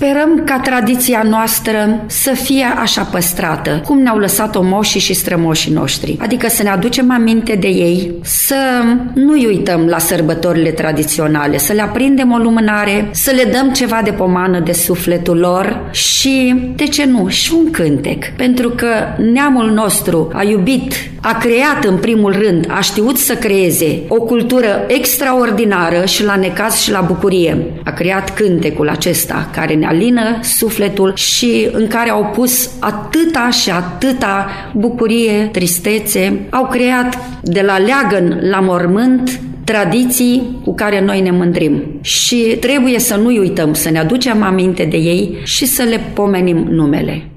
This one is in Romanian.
sperăm ca tradiția noastră să fie așa păstrată, cum ne-au lăsat-o moșii și strămoșii noștri. Adică să ne aducem aminte de ei, să nu-i uităm la sărbătorile tradiționale, să le aprindem o lumânare, să le dăm ceva de pomană de sufletul lor și, de ce nu, și un cântec. Pentru că neamul nostru a iubit, a creat în primul rând, a știut să creeze o cultură extraordinară și la necaz și la bucurie. A creat cântecul acesta care ne alină sufletul și în care au pus atâta și atâta bucurie, tristețe. Au creat de la leagăn la mormânt tradiții cu care noi ne mândrim. Și trebuie să nu uităm, să ne aducem aminte de ei și să le pomenim numele.